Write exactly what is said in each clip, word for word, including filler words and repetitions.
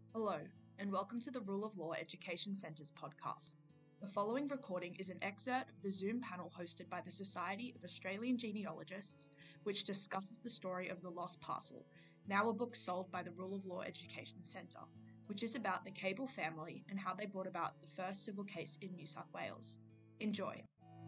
Hello, and welcome to the Rule of Law Education Centre's podcast. The following recording is an excerpt of the Zoom panel hosted by the Society of Australian Genealogists, which discusses the story of The Lost Parcel, now a book sold by the Rule of Law Education Centre, which is about the Cable family and how they brought about the first civil case in New South Wales. Enjoy.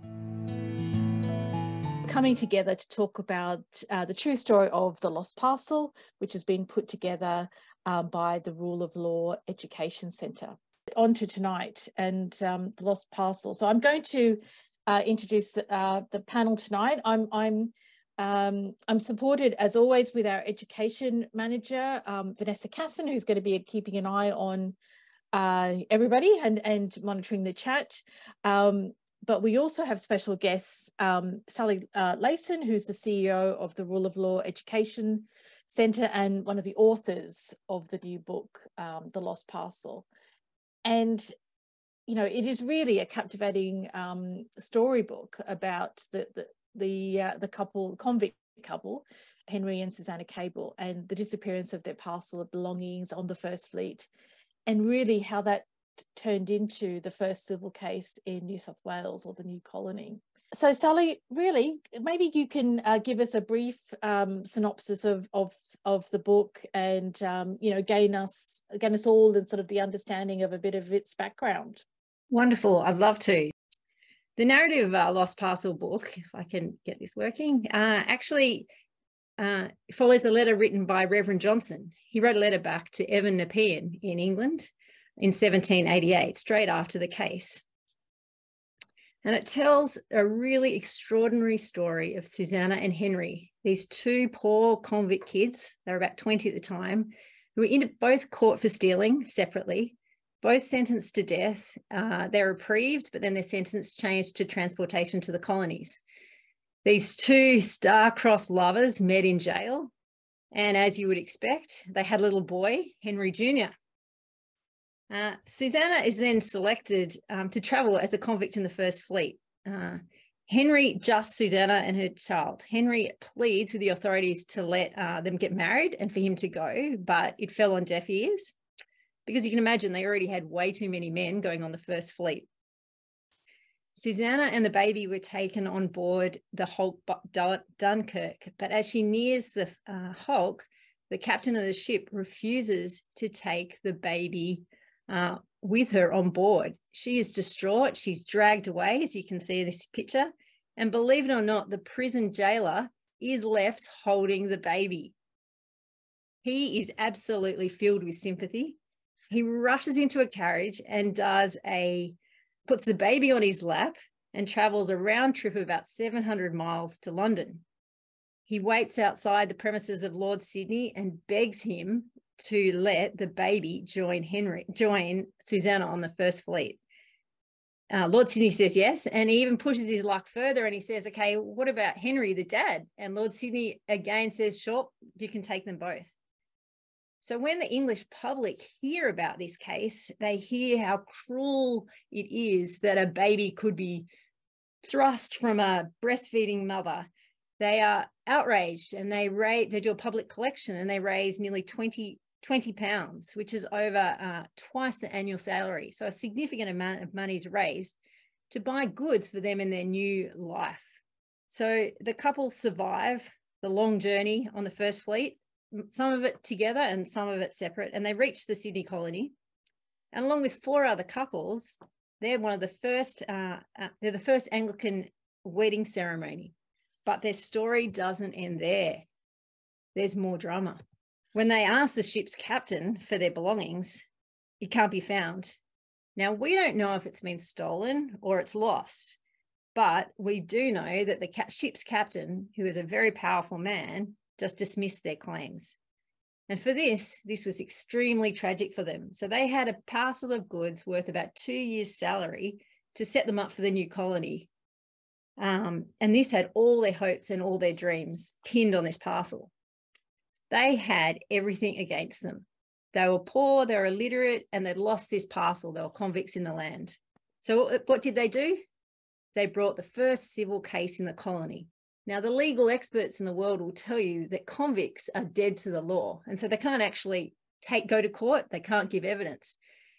Coming together to talk about uh, the true story of The Lost Parcel, which has been put together um, by the Rule of Law Education Centre. On to tonight and um, The Lost Parcel. So I'm going to uh, introduce the, uh, the panel tonight. I'm, I'm, um, I'm supported, as always, with our education manager, um, Vanessa Casson, who's going to be keeping an eye on uh, everybody and, and monitoring the chat. Um, But we also have special guests, um, Sally uh, Layson, who's the C E O of the Rule of Law Education Centre and one of the authors of the new book, um, The Lost Parcel. And, you know, it is really a captivating um, storybook about the the the, uh, the couple, the convict couple, Henry and Susanna Cable, and the disappearance of their parcel of belongings on the First Fleet, and really how that turned into the first civil case in New South Wales, or the new colony. So Sally, really, maybe you can uh, give us a brief um, synopsis of, of of the book and um, you know, gain us gain us all in sort of the understanding of a bit of its background. Wonderful, I'd love to. The narrative of our Lost Parcel book, if I can get this working, uh, actually uh, follows a letter written by Reverend Johnson. He wrote a letter back to Evan Nepean in England in seventeen eighty-eight, straight after the case. And it tells a really extraordinary story of Susanna and Henry, these two poor convict kids, they were about twenty at the time, who were in both caught for stealing separately, both sentenced to death. Uh, they're reprieved, but then their sentence changed to transportation to the colonies. These two star-crossed lovers met in jail, and as you would expect, they had a little boy, Henry Junior Uh, Susanna is then selected um, to travel as a convict in the First Fleet. Uh, Henry just Susanna and her child. Henry pleads with the authorities to let uh, them get married and for him to go, but it fell on deaf ears because you can imagine they already had way too many men going on the First Fleet. Susanna and the baby were taken on board the Hulk Dunkirk, but as she nears the uh, Hulk, the captain of the ship refuses to take the baby Uh, with her on board. She is distraught. She's dragged away, as you can see in this picture. And believe it or not, the prison jailer is left holding the baby. He is absolutely filled with sympathy. He rushes into a carriage and does a, puts the baby on his lap and travels a round trip of about seven hundred miles to London. He waits outside the premises of Lord Sydney and begs him to let the baby join Henry, join Susanna on the First Fleet. Uh, Lord Sydney says yes, and he even pushes his luck further and he says, okay, what about Henry, the dad? And Lord Sydney again says, sure, you can take them both. So when the English public hear about this case, they hear how cruel it is that a baby could be thrust from a breastfeeding mother. They are outraged and they raise, they do a public collection and they raise nearly twenty, twenty pounds, which is over uh, twice the annual salary. So a significant amount of money is raised to buy goods for them in their new life. So the couple survive the long journey on the First Fleet, some of it together and some of it separate, and they reach the Sydney colony. And along with four other couples, they're one of the first, uh, uh, they're the first Anglican wedding ceremony. But their story doesn't end there. There's more drama. When they ask the ship's captain for their belongings, it can't be found. Now, we don't know if it's been stolen or it's lost, but we do know that the ship's captain, who is a very powerful man, just dismissed their claims. And for this, this was extremely tragic for them. So they had a parcel of goods worth about two years' salary to set them up for the new colony. Um, and this had all their hopes and all their dreams pinned on this parcel. They had everything against them. They were poor, they were illiterate, and they'd lost this parcel. They were convicts in the land. So what did they do? They brought the first civil case in the colony. Now, the legal experts in the world will tell you that convicts are dead to the law, and so they can't actually take go to court, they can't give evidence.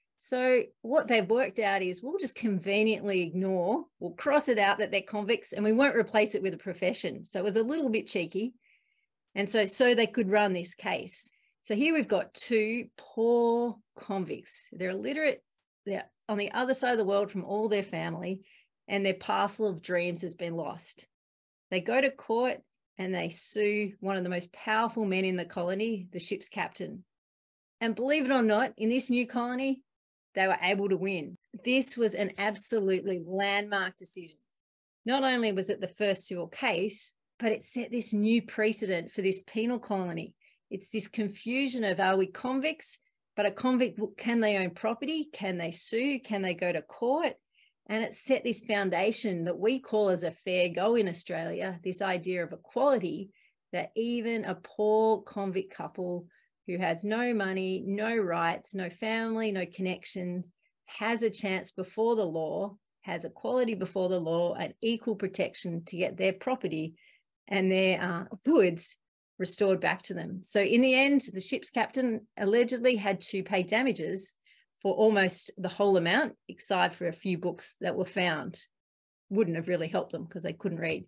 So what they've worked out is we'll just conveniently ignore, we'll cross it out that they're convicts, and we won't replace it with a profession. So it was a little bit cheeky. And so, so they could run this case. So here we've got two poor convicts. They're illiterate. They're on the other side of the world from all their family, and their parcel of dreams has been lost. They go to court and they sue one of the most powerful men in the colony, the ship's captain. And believe it or not, in this new colony, they were able to win. This was an absolutely landmark decision. Not only was it the first civil case, but it set this new precedent for this penal colony. It's this confusion of, are we convicts? But a convict, can they own property? Can they sue? Can they go to court? And it set this foundation that we call as a fair go in Australia, this idea of equality, that even a poor convict couple who has no money, no rights, no family, no connections, has a chance before the law, has equality before the law and equal protection to get their property and their uh, goods restored back to them. So in the end, the ship's captain allegedly had to pay damages for almost the whole amount, except for a few books that were found. Wouldn't have really helped them because they couldn't read.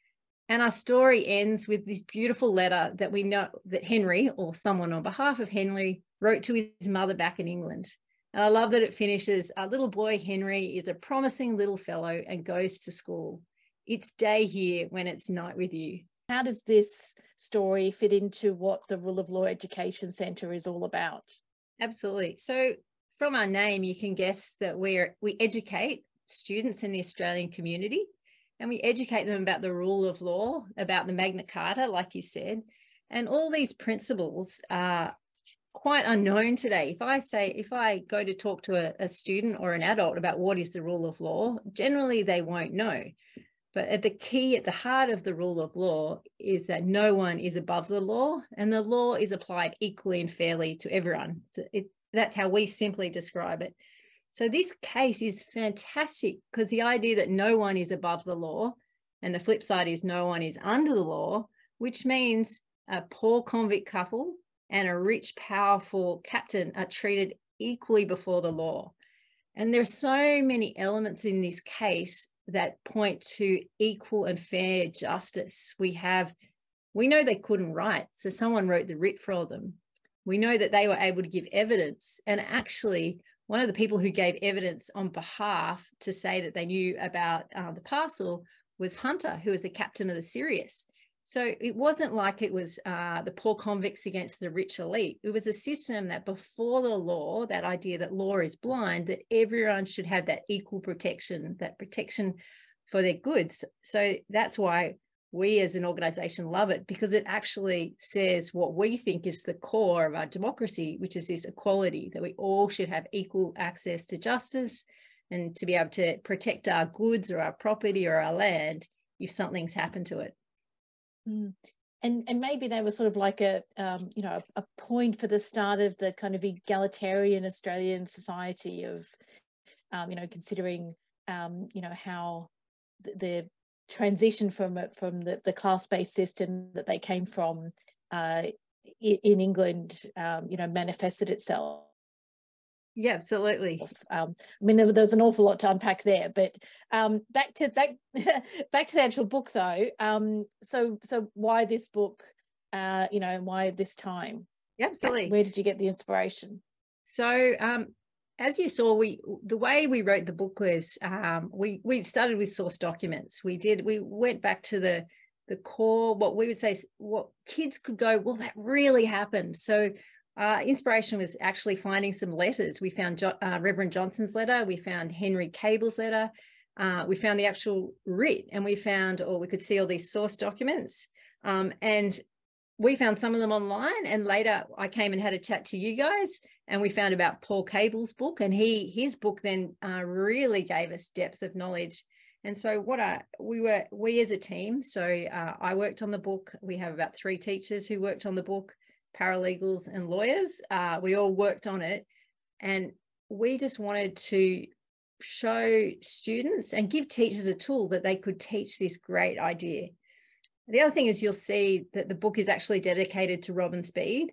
And our story ends with this beautiful letter that we know that Henry, or someone on behalf of Henry, wrote to his mother back in England. And I love that it finishes, our little boy Henry is a promising little fellow and goes to school. It's day here when it's night with you. How does this story fit into what the Rule of Law Education Centre is all about? Absolutely. So from our name, you can guess that we're, we educate students in the Australian community, and we educate them about the rule of law, about the Magna Carta, like you said. And all these principles are quite unknown today. If I say, if I go to talk to a, a student or an adult about what is the rule of law, generally they won't know. But at the key, at the heart of the rule of law is that no one is above the law, and the law is applied equally and fairly to everyone. So it, that's how we simply describe it. So this case is fantastic because the idea that no one is above the law, and the flip side is no one is under the law, which means a poor convict couple and a rich, powerful captain are treated equally before the law. And there's so many elements in this case that point to equal and fair justice. We have, we know they couldn't write, so someone wrote the writ for them. We know that they were able to give evidence, and actually one of the people who gave evidence on behalf to say that they knew about uh, the parcel was Hunter, who was the captain of the Sirius. So it wasn't like it was uh, the poor convicts against the rich elite. It was a system that before the law, that idea that law is blind, that everyone should have that equal protection, that protection for their goods. So that's why we as an organisation love it, because it actually says what we think is the core of our democracy, which is this equality, that we all should have equal access to justice and to be able to protect our goods or our property or our land if something's happened to it. Mm. And and maybe they were sort of like a um, you know a, a point for the start of the kind of egalitarian Australian society of um, you know considering um, you know how the, the transition from from the, the class-based system that they came from uh, in England um, you know manifested itself. Yeah, absolutely. Um, I mean, there, there's an awful lot to unpack there, but um, back to back back to the actual book, though. Um, so, so why this book? Uh, you know, why this time? Yeah, absolutely. Where did you get the inspiration? So, um, as you saw, we the way we wrote the book was um, we we started with source documents. We did we went back to the the core, what we would say, what kids could go, well, that really happened. So. Uh, inspiration was actually finding some letters. We found jo uh, Reverend Johnson's letter, we found Henry Cable's letter, uh, we found the actual writ, and we found, or we could see all these source documents. Um, and we found some of them online, and later I came and had a chat to you guys, and we found about Paul Cable's book, and he his book then uh, really gave us depth of knowledge. And so what I, we were, we as a team, so uh, I worked on the book. We have about three teachers who worked on the book, paralegals and lawyers. Uh, we all worked on it, and we just wanted to show students and give teachers a tool that they could teach this great idea. The other thing is you'll see that the book is actually dedicated to Robin Speed,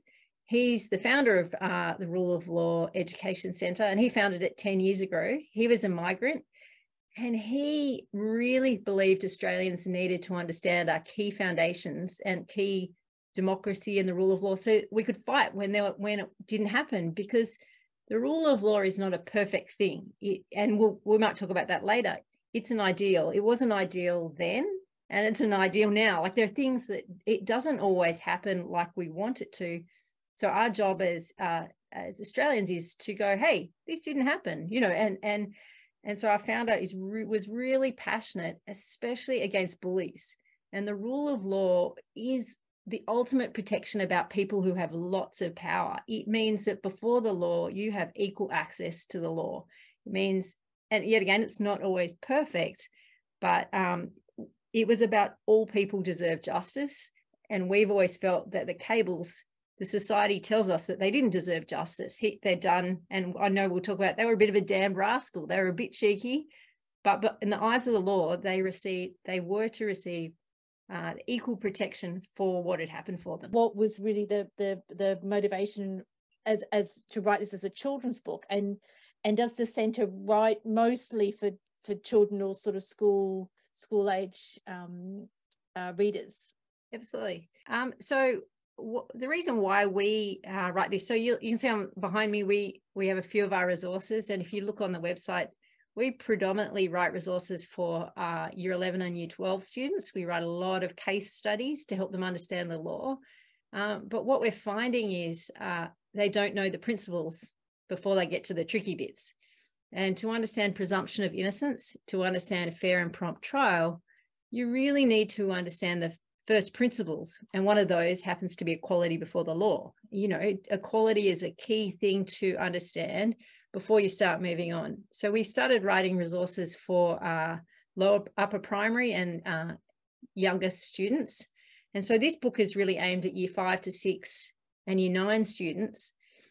He's the founder of uh, the Rule of Law Education Centre, and he founded it ten years ago. He was a migrant, and he really believed Australians needed to understand our key foundations and key democracy and the rule of law, so we could fight when, there, when it didn't happen, because the rule of law is not a perfect thing. It, and we'll, we might talk about that later. It's an ideal. It was an ideal then, and it's an ideal now. Like, there are things that it doesn't always happen like we want it to. So our job as uh, as Australians is to go, hey, this didn't happen, you know, and and and so our founder is re was really passionate, especially against bullies. And the rule of law is the ultimate protection about people who have lots of power. It means that before the law, you have equal access to the law. It means, and yet again, it's not always perfect, but um, it was about all people deserve justice. And we've always felt that the Cables, the society tells us that they didn't deserve justice. He, they're done, and I know we'll talk about, they were a bit of a damned rascal. They were a bit cheeky, but, but in the eyes of the law, they received, they were to receive uh, equal protection for what had happened for them. What was really the the the motivation as as to write this as a children's book, and and does the centre write mostly for for children or sort of school school age um, uh, readers? Absolutely. Um, so the reason why we uh, write this, so you, you can see on behind me, we we have a few of our resources, and if you look on the website, we predominantly write resources for uh, year eleven and year twelve students. We write a lot of case studies to help them understand the law, um, but what we're finding is uh, they don't know the principles before they get to the tricky bits. And to understand presumption of innocence, to understand a fair and prompt trial, you really need to understand the first principles, and one of those happens to be equality before the law. You know, equality is a key thing to understand before you start moving on. So we started writing resources for uh, lower upper primary and uh, younger students. And so this book is really aimed at year five to six and year nine students,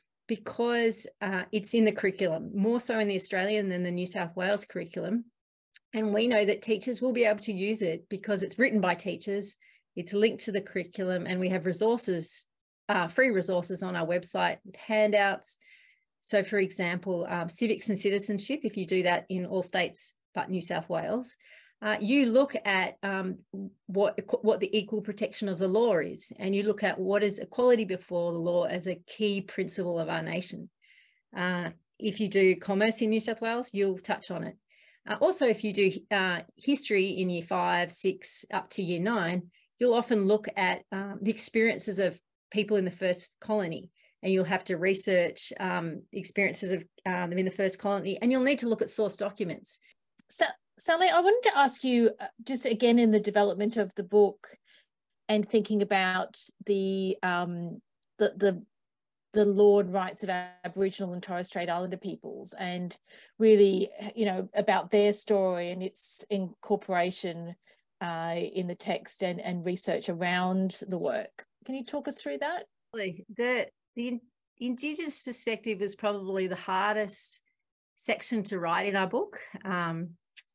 because uh, it's in the curriculum, more so in the Australian than the New South Wales curriculum. And we know that teachers will be able to use it because it's written by teachers. It's linked to the curriculum, and we have resources, uh, free resources on our website with handouts. So, for example, um, civics and citizenship, if you do that in all states but New South Wales, uh, you look at um, what, what the equal protection of the law is, and you look at what is equality before the law as a key principle of our nation. Uh, if you do commerce in New South Wales, you'll touch on it. Uh, also, if you do uh, history in year five, six, up to year nine, you'll often look at um, the experiences of people in the first colony, and you'll have to research um, experiences of um, them in the first colony, and you'll need to look at source documents. So, Sally, I wanted to ask you, uh, just again in the development of the book and thinking about the um, the the the law and rights of Aboriginal and Torres Strait Islander peoples, and really, you know, about their story and its incorporation uh, in the text and, and research around the work. Can you talk us through that? The, the Indigenous perspective was probably the hardest section to write in our book. Um,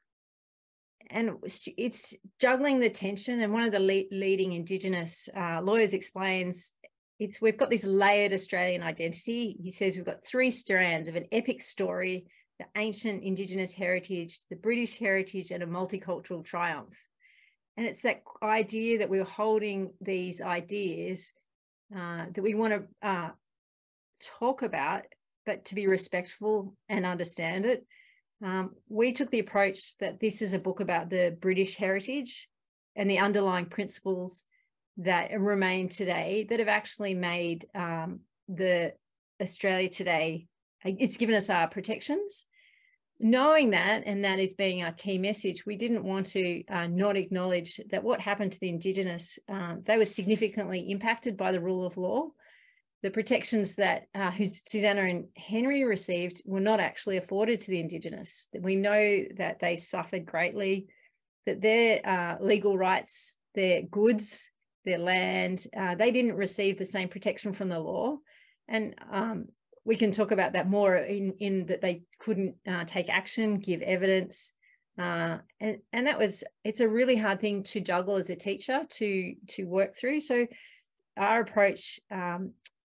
and it's juggling the tension. And one of the le leading Indigenous uh, lawyers explains, it's we've got this layered Australian identity. He says we've got three strands of an epic story, the ancient Indigenous heritage, the British heritage, and a multicultural triumph. And it's that idea that we're holding these ideas uh, that we want to uh, talk about, but to be respectful and understand it. Um, we took the approach that this is a book about the British heritage and the underlying principles that remain today that have actually made um, the Australia today, it's given us our protections. Knowing that, and that is being our key message, we didn't want to uh, not acknowledge that what happened to the Indigenous, um, they were significantly impacted by the rule of law. The protections that uh, Susanna and Henry received were not actually afforded to the Indigenous. We know that they suffered greatly, that their uh, legal rights, their goods, their land, uh, they didn't receive the same protection from the law. And um, we can talk about that more in, in that they couldn't uh, take action, give evidence. Uh, and, and that was, it's a really hard thing to juggle as a teacher to, to work through. So our approach um,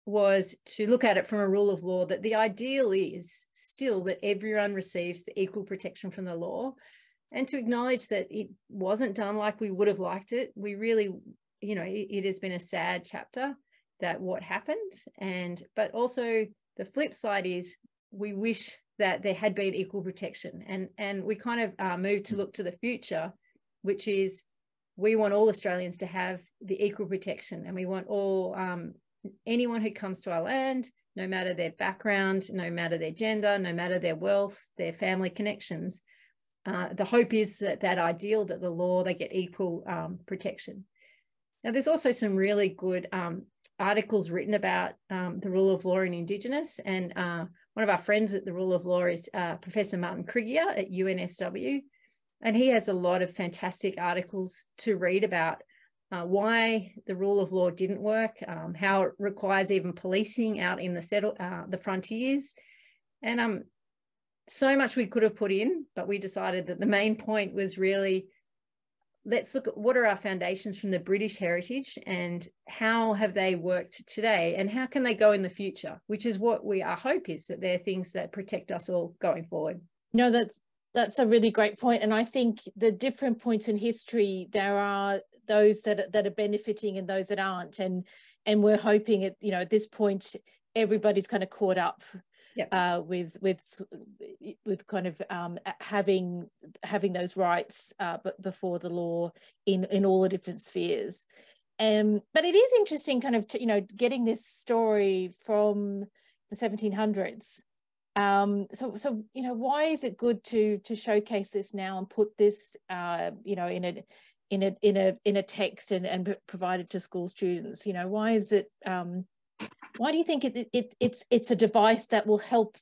was to look at it from a rule of law, that the ideal is still that everyone receives the equal protection from the law, and to acknowledge that it wasn't done like we would have liked it. We really, you know, it, it has been a sad chapter that what happened. And, but also the flip side is we wish that there had been equal protection. And, and we kind of uh, moved to look to the future, which is we want all Australians to have the equal protection, and we want all, um, anyone who comes to our land, no matter their background, no matter their gender, no matter their wealth, their family connections, uh, the hope is that that ideal, that the law, they get equal um, protection. Now, there's also some really good um, articles written about um, the rule of law in Indigenous, and uh, one of our friends at the Rule of Law is uh, Professor Martin Krieger at U N S W, and he has a lot of fantastic articles to read about Uh, why the rule of law didn't work, um, how it requires even policing out in the settle, uh, the frontiers. And um, so much we could have put in, but we decided that the main point was really, let's look at what are our foundations from the British heritage and how have they worked today and how can they go in the future, which is what we, our hope is, that they're things that protect us all going forward. No, that's that's a really great point. And I think the different points in history, there are those that, that are benefiting and those that aren't. And, and we're hoping at, you know, at this point, everybody's kind of caught up yep. uh, with, with, with kind of um, having, having those rights uh, but before the law in, in all the different spheres. Um, but it is interesting kind of, to, you know, getting this story from the seventeen hundreds. Um, so, so, you know, why is it good to, to showcase this now and put this, uh, you know, in a, in a, in a, in a text and, and provide it to school students? You know, why is it, um, why do you think it, it, it's, it's a device that will help,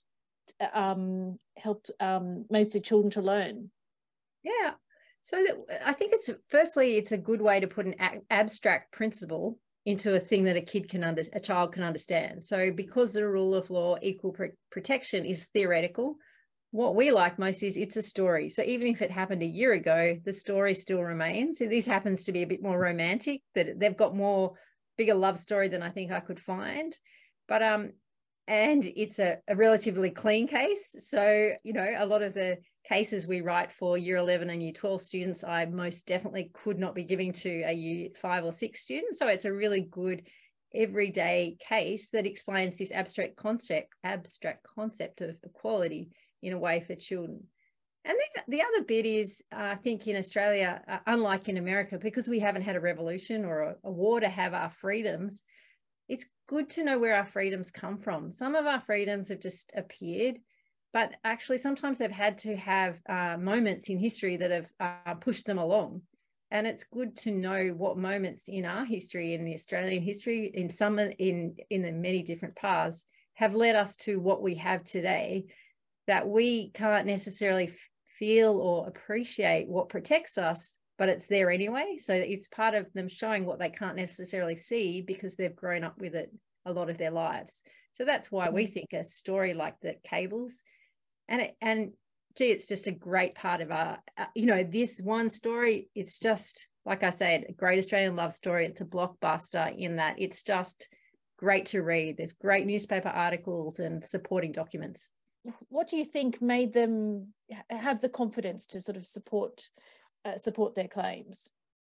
um, help, um, mostly children to learn? Yeah. So that, I think it's, firstly, it's a good way to put an abstract principle into a thing that a kid can under, a child can understand. So because the rule of law, equal pr protection is theoretical, what we like most is it's a story. So even if it happened a year ago, the story still remains. So this happens to be a bit more romantic, but they've got more bigger love story than I think I could find. But um, and it's a, a relatively clean case. So, you know, a lot of the cases we write for year eleven and year twelve students, I most definitely could not be giving to a year five or six student. So it's a really good everyday case that explains this abstract concept, abstract concept of equality in a way for children. And the other bit is, uh, I think in Australia, uh, unlike in America, because we haven't had a revolution or a, a war to have our freedoms, it's good to know where our freedoms come from. Some of our freedoms have just appeared, but actually sometimes they've had to have uh, moments in history that have uh, pushed them along. And it's good to know what moments in our history, in the Australian history, in some in, in the many different paths, have led us to what we have today, that we can't necessarily feel or appreciate what protects us, but it's there anyway. So it's part of them showing what they can't necessarily see because they've grown up with it a lot of their lives. So that's why we think a story like the Cables, and it, and gee, it's just a great part of our, uh, you know, this one story, it's just, like I said, a great Australian love story. It's a blockbuster in that it's just great to read. There's great newspaper articles and supporting documents. What do you think made them have the confidence to sort of support uh, support their claims?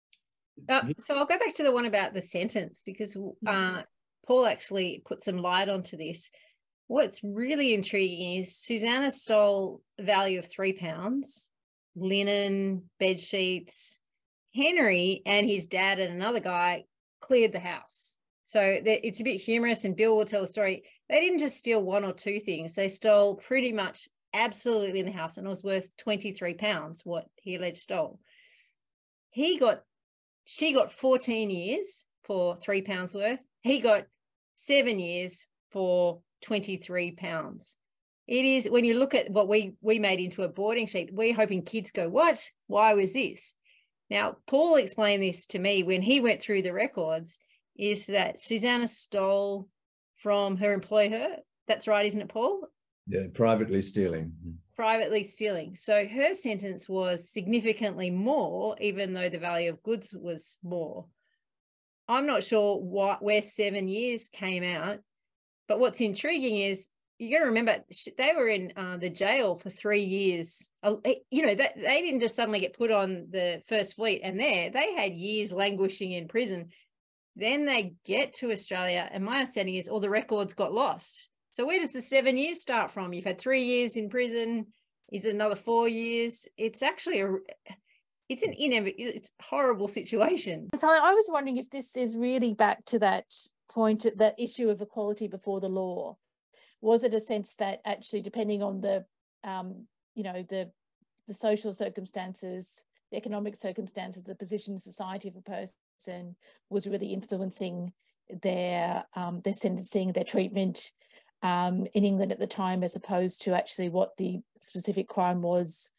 Uh, so I'll go back to the one about the sentence, because uh, Paul actually put some light onto this. What's really intriguing is Susanna stole a value of three pounds, linen, bed sheets. Henry and his dad and another guy cleared the house. So it's a bit humorous, and Bill will tell the story. They didn't just steal one or two things. They stole pretty much absolutely in the house, and it was worth twenty-three pounds, what he alleged stole. He got, she got fourteen years for three pounds worth. He got seven years for twenty-three pounds. It is, when you look at what we, we made into a boarding sheet, we're hoping kids go, what? Why was this? Now, Paul explained this to me when he went through the records, is that Susanna stole from her employer. That's right, isn't it, Paul? Yeah, privately stealing. Privately stealing. So her sentence was significantly more, even though the value of goods was more. I'm not sure what, where seven years came out, But what's intriguing is you got to remember they were in uh, the jail for three years. Uh, you know, that they didn't just suddenly get put on the First Fleet and there. They had years languishing in prison. Then they get to Australia, and my understanding is all the records got lost. So where does the seven years start from? You've had three years in prison. Is it another four years? It's actually a, it's an inev- it's a horrible situation. So I was wondering if this is really back to that point, that issue of equality before the law. Was it a sense that actually, depending on the, um, you know, the the social circumstances, the economic circumstances, the position in society of a person was really influencing their um, their sentencing, their treatment um, in England at the time, as opposed to actually what the specific crime was,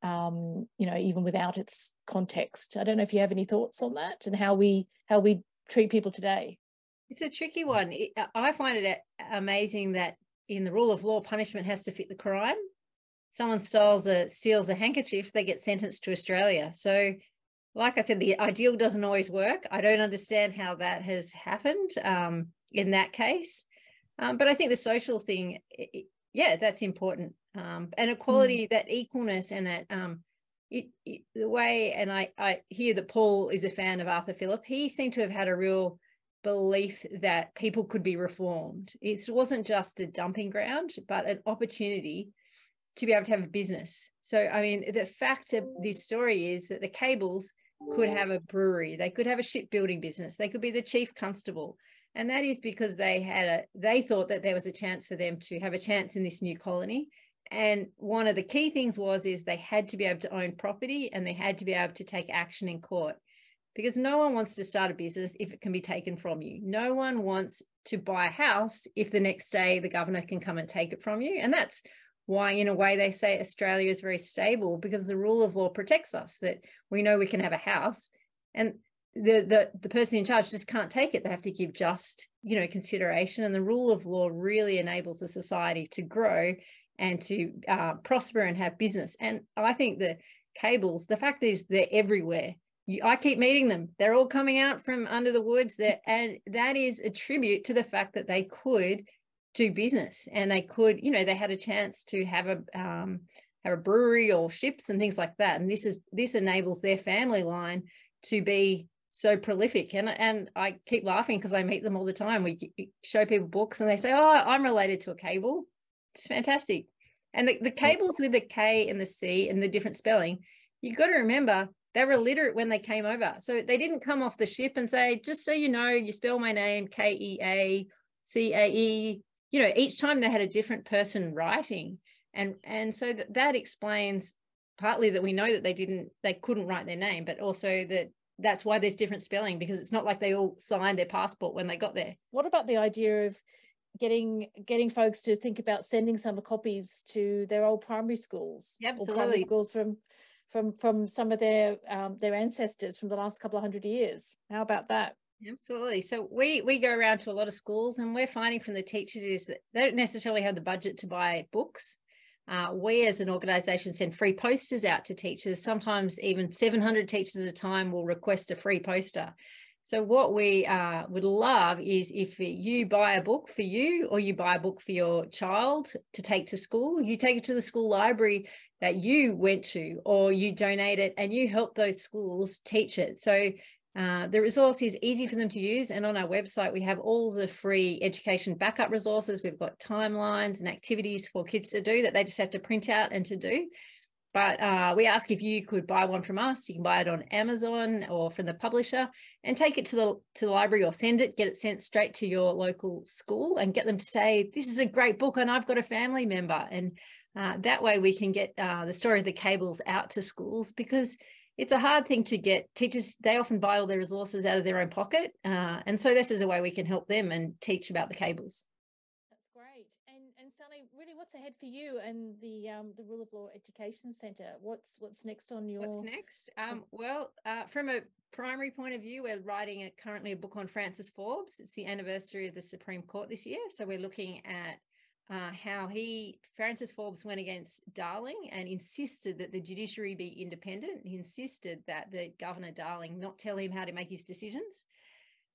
um, you know, even without its context. I don't know if you have any thoughts on that and how we how we treat people today. It's a tricky one. It, I find it amazing that in the rule of law, punishment has to fit the crime. Someone steals a steals a handkerchief, they get sentenced to Australia. So, like I said, the ideal doesn't always work. I don't understand how that has happened um, in that case. Um, but I think the social thing, it, yeah, that's important. Um, and equality, mm. that equalness and that um, it, it, the way, and I, I hear that Paul is a fan of Arthur Phillip. He seemed to have had a real belief that people could be reformed. It wasn't just a dumping ground, but an opportunity to be able to have a business. So, I mean, the fact of this story is that the Cables could have a brewery, they could have a shipbuilding business, they could be the chief constable. And that is because they had a, they thought that there was a chance for them to have a chance in this new colony. And one of the key things was, is they had to be able to own property and they had to be able to take action in court. Because no one wants to start a business if it can be taken from you. No one wants to buy a house if the next day the governor can come and take it from you. And that's why, in a way, they say Australia is very stable, because the rule of law protects us, that we know we can have a house and the, the, the person in charge just can't take it. They have to give just, you know, consideration. And the rule of law really enables a society to grow and to uh, prosper and have business. And I think the Cables, the fact is they're everywhere. I keep meeting them. They're all coming out from under the woods there. And that is a tribute to the fact that they could do business and they could, you know, they had a chance to have a, um, have a brewery or ships and things like that. And this is, this enables their family line to be so prolific. And, and I keep laughing because I meet them all the time. We show people books and they say, oh, I'm related to a cable. It's fantastic. And the, the Cables with the K and the C and the different spelling, you've got to remember, they were illiterate when they came over. So they didn't come off the ship and say, just so you know, you spell my name K E A C A E. You know, each time they had a different person writing. And, and so that, that explains partly that we know that they didn't, they couldn't write their name, but also that that's why there's different spelling, because it's not like they all signed their passport when they got there. What about the idea of getting getting folks to think about sending some copies to their old primary schools? Yeah, absolutely. Or primary schools from from from some of their um, their ancestors from the last couple of hundred years. How about that? Absolutely. So we we go around to a lot of schools, and we're finding from the teachers is that they don't necessarily have the budget to buy books. Uh, we as an organisation send free posters out to teachers. Sometimes even seven hundred teachers at a time will request a free poster. So what we uh, would love is if you buy a book for you, or you buy a book for your child to take to school, you take it to the school library that you went to, or you donate it and you help those schools teach it. So uh, the resource is easy for them to use. And on our website, we have all the free education backup resources. We've got timelines and activities for kids to do that they just have to print out and to do. But uh, we ask if you could buy one from us. You can buy it on Amazon or from the publisher and take it to the, to the library, or send it, get it sent straight to your local school and get them to say, this is a great book and I've got a family member. And uh, that way we can get uh, the story of the Cables out to schools, because it's a hard thing to get. Teachers, they often buy all their resources out of their own pocket. Uh, and so this is a way we can help them and teach about the Cables. Great. And and Sally, really, what's ahead for you and the um the Rule of Law Education Centre? What's what's next on your? What's next? Um, well, uh, from a primary point of view, we're writing a, currently a book on Francis Forbes. It's the anniversary of the Supreme Court this year, so we're looking at uh, how he Francis Forbes went against Darling and insisted that the judiciary be independent. He insisted that the Governor Darling not tell him how to make his decisions.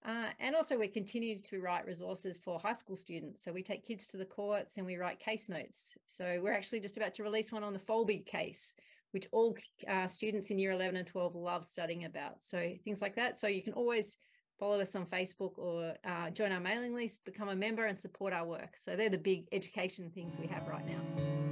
Uh, and also we continue to write resources for high school students. So we take kids to the courts and we write case notes. So we're actually just about to release one on the Folby case, which all uh, students in year eleven and twelve love studying about. So things like that. So you can always follow us on Facebook or uh, join our mailing list, become a member and support our work. So they're the big education things we have right now.